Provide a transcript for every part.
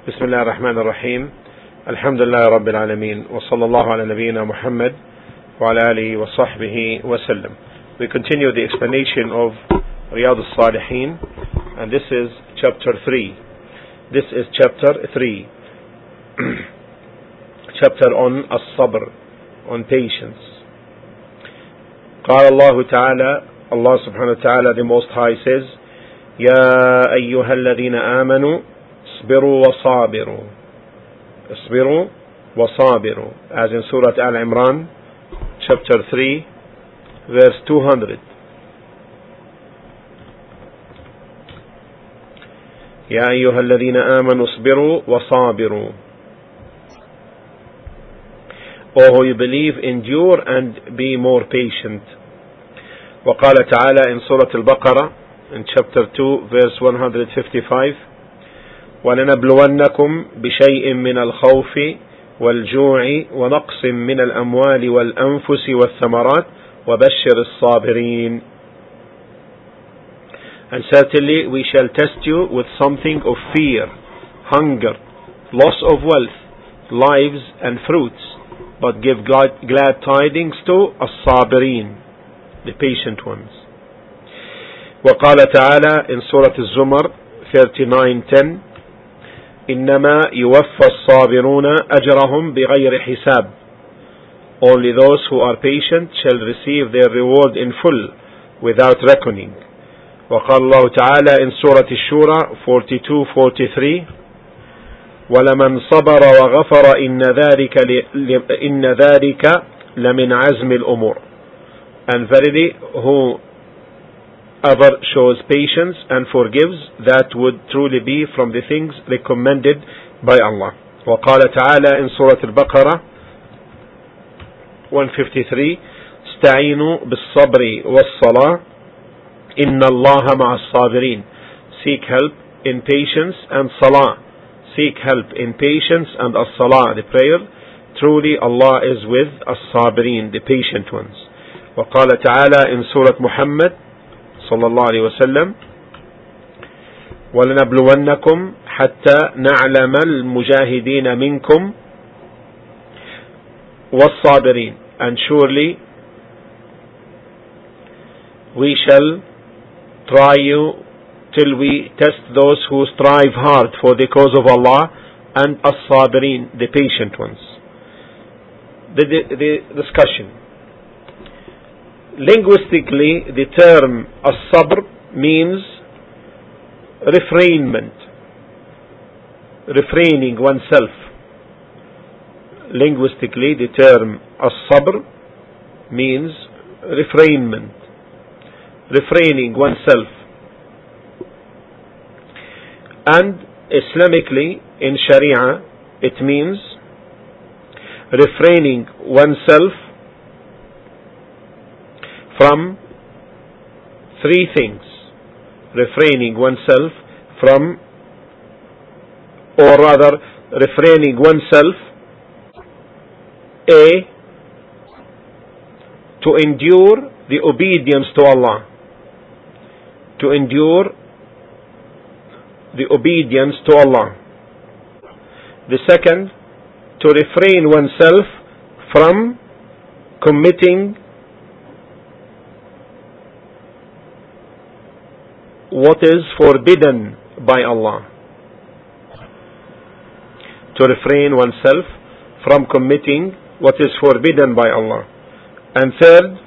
بسم الله الرحمن الرحيم الحمد لله رب العالمين وصلى الله على نبينا محمد وعلى آله وصحبه وسلم. We continue the explanation of Riyadh al-Salihin, and this is chapter 3. This is chapter 3. Chapter on as-sabr, on patience. قال الله تعالى, Allah subhanahu wa ta'ala, the Most High says, يا أيها الذين آمنوا اصبروا وصابروا. اصبروا وصابروا, as in Surah Al-Imran, chapter 3, verse 200. يا أيها الذين آمنوا اصبروا وصابروا. O who you believe, endure and be more patient. وقال تعالى in Surah Al-Baqarah, in chapter 2, verse 155, وَلَنَبْلُوَنَّكُمْ بِشَيْءٍ مِّنَ الْخَوْفِ وَالْجُوعِ وَنَقْصٍ مِّنَ الْأَمْوَالِ وَالْأَنفُسِ وَالثَّمَرَاتِ وَبَشِّرِ الصَّابِرِينَ. And certainly we shall test you with something of fear, hunger, loss of wealth, lives and fruits, but give glad tidings to الصابرين, the patient ones. وقال تعالى in Surah Al-Zumar 39:10, إنما يوفى الصابرون أجرهم بغير حساب. Only those who are patient shall receive their reward in full, without reckoning. وقال الله تعالى in Surah Al-Shura 42:43, ولمن صبر وغفر إن ذلك لمن عزم الأمور. And verily, whoever shows patience and forgives, that would truly be from the things recommended by Allah. وقال تعالى in Surah Al-Baqarah 153, استعينوا بالصبر والصلاة إن الله مع الصابرين. Seek help in patience and salah. Seek help in patience and as-salah, the prayer. Truly Allah is with as-sabirin, the patient ones. وقال تعالى in Surah Muhammad صلى الله عليه وسلم, وَلَنَبْلُوَنَّكُمْ حَتَّى نَعْلَمَ الْمُجَاهِدِينَ مِنْكُمْ وَالصَّابِرِينَ. And surely we shall try you till we test those who strive hard for the cause of Allah, and as-sabirin, the patient ones. The discussion. Linguistically, the term as-sabr means refrainment, refraining oneself. Linguistically, the term as-sabr means refrainment, refraining oneself. And Islamically, in Sharia, it means refraining oneself from three things. Refraining oneself from, or rather, refraining oneself, A, to endure the obedience to Allah. To endure the obedience to Allah. The second, to refrain oneself from committing what is forbidden by Allah. To refrain oneself from committing what is forbidden by Allah. And third,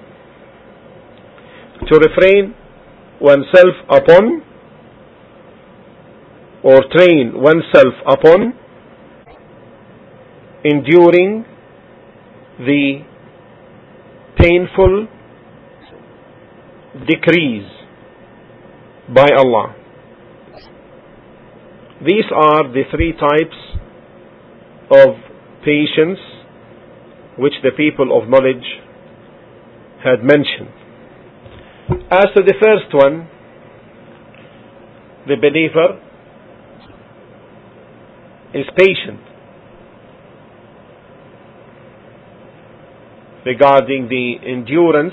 to refrain oneself upon, or train oneself upon, enduring the painful decrees by Allah. These are the three types of patience which the people of knowledge had mentioned. As to the first one, the believer is patient regarding the endurance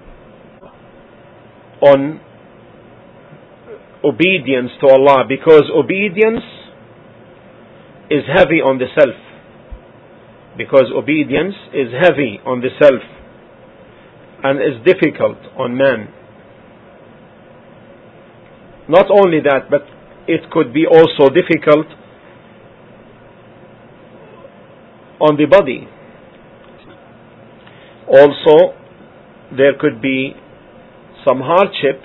on obedience to Allah, because obedience is heavy on the self, because obedience is heavy on the self and is difficult on man. Not only that, but it could be also difficult on the body. Also, there could be some hardship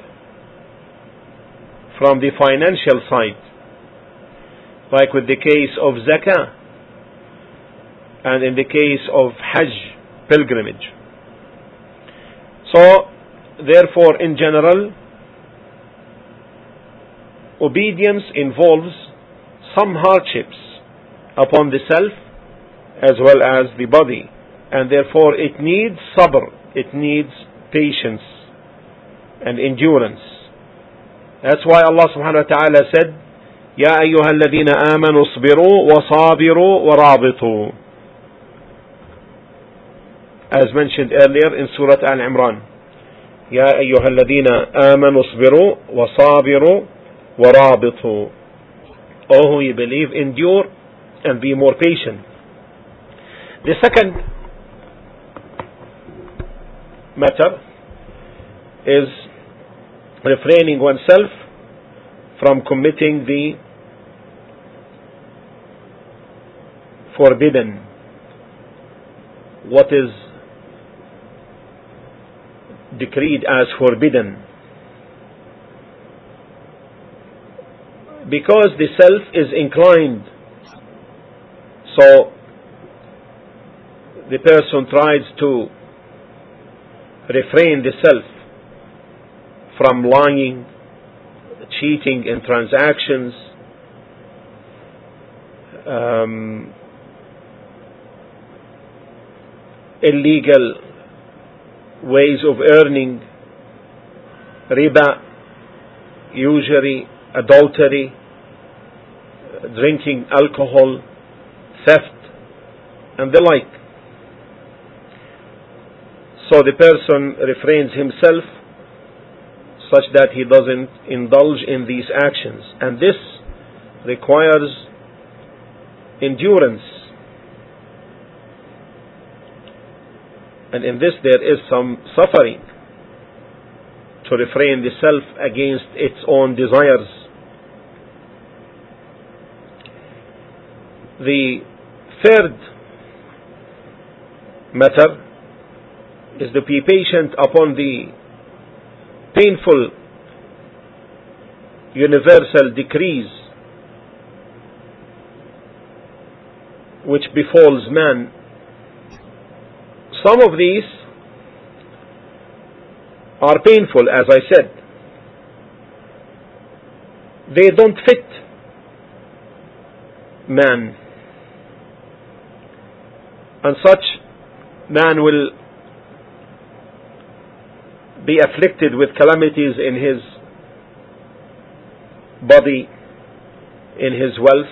from the financial side, like with the case of zakah and in the case of hajj pilgrimage. So therefore, in general, obedience involves some hardships upon the self as well as the body, and therefore it needs sabr, it needs patience and endurance. That's why Allah subhanahu wa ta'ala said, يا أيها الذين آمنوا اصبروا وصابروا ورابطوا, as mentioned earlier in Surah Al-Imran. يا أيها الذين آمنوا اصبروا وصابروا ورابطوا. O who you believe, endure and be more patient. The second matter is refraining oneself from committing the forbidden, what is decreed as forbidden, because the self is inclined. So the person tries to refrain the self from lying, cheating in transactions, illegal ways of earning, riba, usury, adultery, drinking alcohol, theft, and the like. So the person refrains himself such that he doesn't indulge in these actions, and this requires endurance. And in this there is some suffering to refrain the self against its own desires. The third matter is to be patient upon the painful universal decrees which befalls man. Some of these are painful, as I said. They don't fit man, and such man will be afflicted with calamities in his body, in his wealth,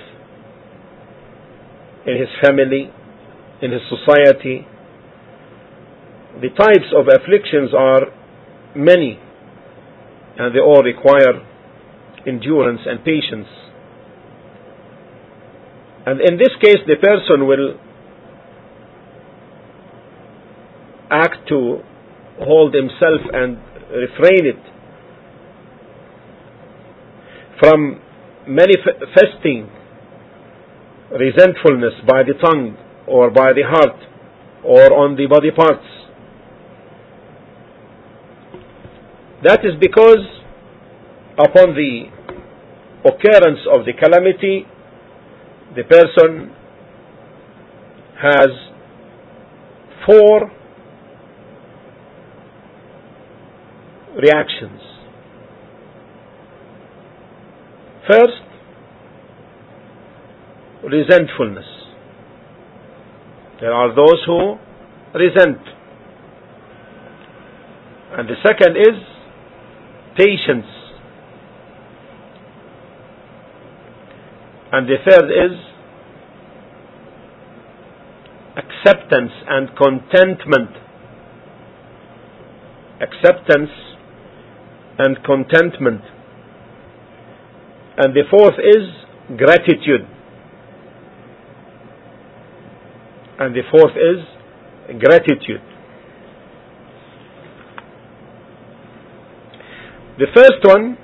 in his family, in his society. The types of afflictions are many, and they all require endurance and patience. And in this case, the person will act to hold himself and refrain it from manifesting resentfulness by the tongue or by the heart or on the body parts. That is because upon the occurrence of the calamity, the person has 4 reactions. First, resentfulness. There are those who resent. And the second is patience. And the third is acceptance and contentment. Acceptance and contentment. And the fourth is gratitude. And the fourth is gratitude. The first one,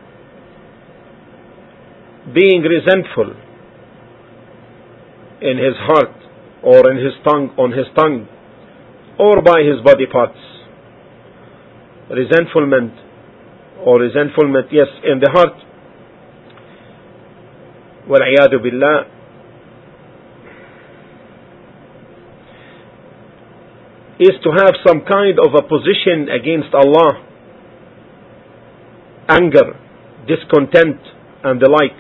being resentful in his heart or in his tongue, on his tongue or by his body parts. Resentfulness, yes, in the heart. وَالْعِيَاذُ بِاللَّهِ. Is to have some kind of a position against Allah, anger, discontent, and the like.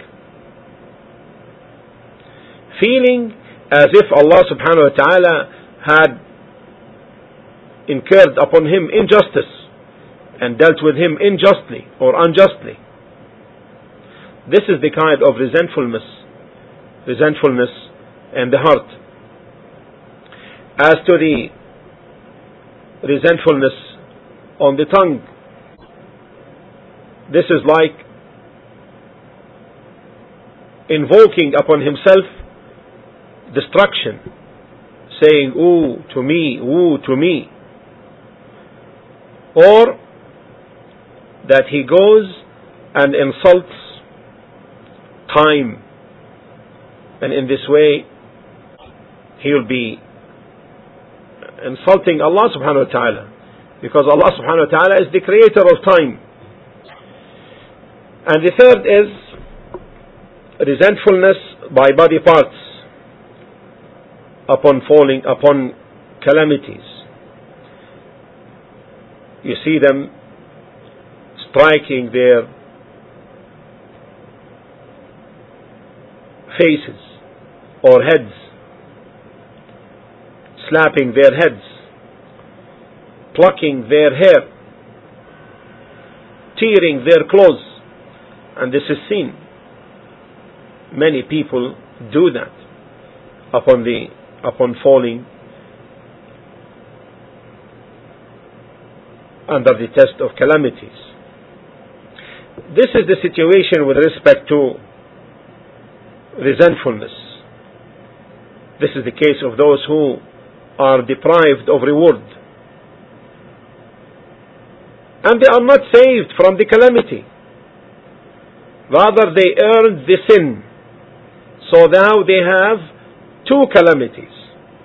Feeling as if Allah subhanahu wa ta'ala had incurred upon him injustice and dealt with him unjustly or unjustly. This is the kind of resentfulness in the heart. As to the resentfulness on the tongue, this is like invoking upon himself destruction, saying, "Ooh to me, woe to me," or that he goes and insults time, and in this way he will be insulting Allah subhanahu wa ta'ala, because Allah subhanahu wa ta'ala is the creator of time. And the third is resentfulness by body parts upon calamities. You see them striking their faces or heads, slapping their heads, plucking their hair, tearing their clothes, and this is seen. Many people do that upon falling under the test of calamities. This is the situation with respect to resentfulness. This is the case of those who are deprived of reward, and they are not saved from the calamity. Rather, they earned the sin. So now they have two calamities.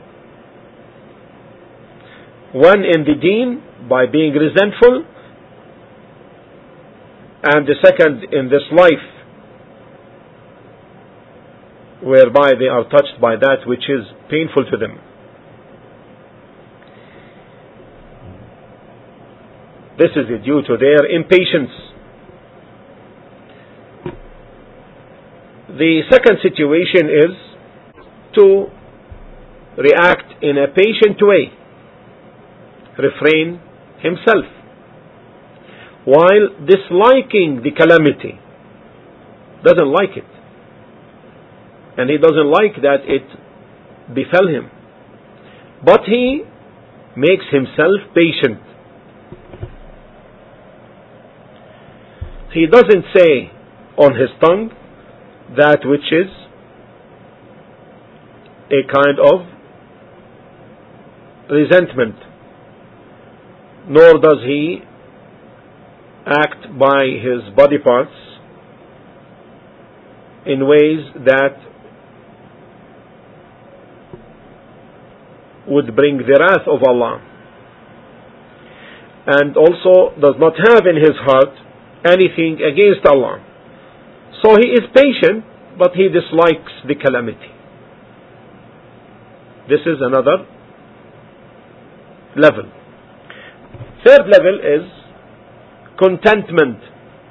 One in the deen, by being resentful, and the second in this life, whereby they are touched by that which is painful to them. This is due to their impatience. The second situation is to react in a patient way, refrain himself, while disliking the calamity, doesn't like it, and he doesn't like that it befell him, but he makes himself patient. He doesn't say on his tongue that which is a kind of resentment, nor does he act by his body parts in ways that would bring the wrath of Allah, and also does not have in his heart anything against Allah. So he is patient, but he dislikes the calamity. This is another level. Third level is contentment.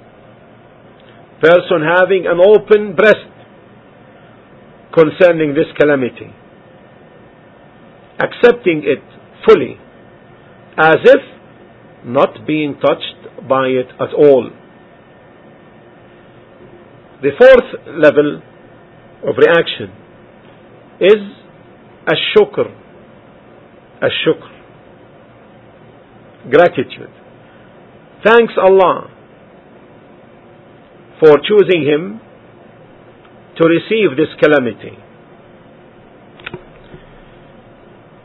Person having an open breast concerning this calamity, accepting it fully, as if not being touched by it at all. The fourth level of reaction is ash-shukr, gratitude. Thanks Allah for choosing him to receive this calamity.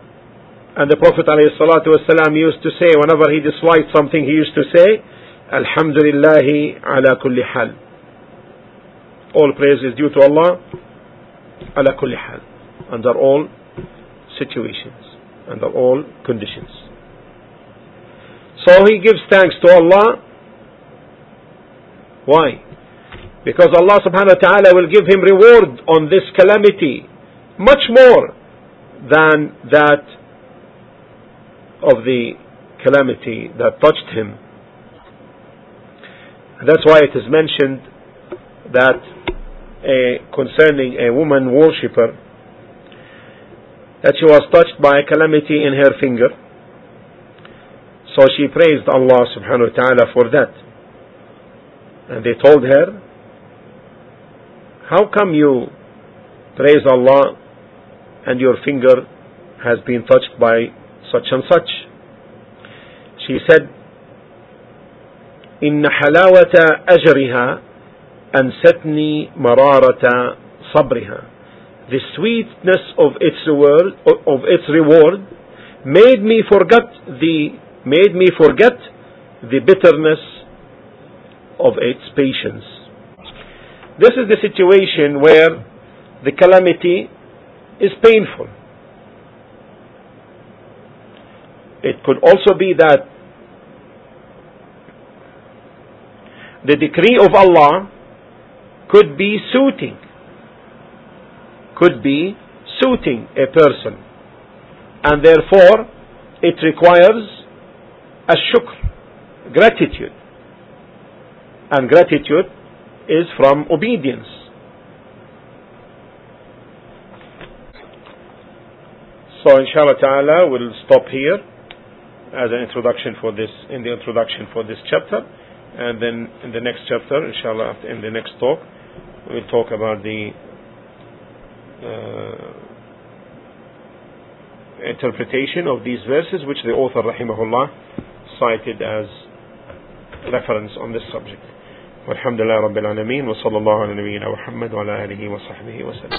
And the Prophet ﷺ used to say, whenever he disliked something, he used to say, Alhamdulillahi ala kulli hal. All praise is due to Allah, ala kulli hal, under all situations, under all conditions. So he gives thanks to Allah. Why? Because Allah subhanahu wa ta'ala will give him reward on this calamity much more than that of the calamity that touched him. That's why it is mentioned that concerning a woman worshipper, that she was touched by a calamity in her finger. So she praised Allah subhanahu wa ta'ala for that. And they told her, how come you praise Allah and your finger has been touched by such and such? She said, إن حلاوة أجرها أنستني مرارة صبرها. The sweetness of its reward made me forget the bitterness of its patience. This is the situation where the calamity is painful. It could also be that the decree of Allah could be suiting a person, and therefore it requires a shukr, gratitude, and gratitude is from obedience. So inshallah ta'ala we'll stop here as an introduction for this, in the introduction for this chapter, and then in the next chapter, inshallah, in the next talk, we'll talk about the interpretation of these verses which the author rahimahullah cited as reference on this subject. والحمد لله رب العالمين وصلى الله على نبينا محمد وعلى آله وصحبه وسلم.